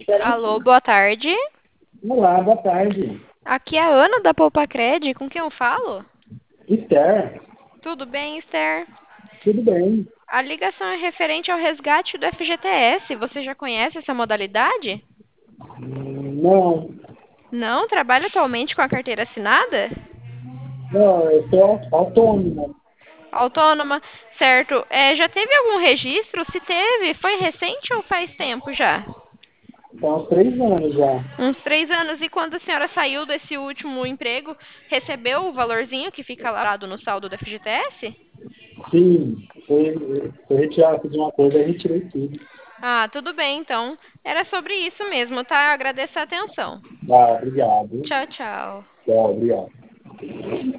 Alô, boa tarde. Olá, boa tarde. Aqui é a Ana da Poupacred. Com quem eu falo? Esther, Tudo bem, Esther? tudo bem? A ligação é referente ao resgate do FGTS. Você já conhece essa modalidade? Não, Não? Trabalha atualmente com a carteira assinada? não, eu sou autônomo. Autônoma, certo. Já teve algum registro? Se teve, foi recente ou faz tempo já? Há uns 3 anos já. Uns 3 anos. E quando a senhora saiu desse último emprego, recebeu o valorzinho que fica lá no saldo do FGTS? Sim, foi retirado de uma coisa, eu retirei tudo. Ah, tudo bem, então. Era sobre isso mesmo, tá? Agradeço a atenção. Ah, obrigado. Tchau, tchau. Tchau, obrigado.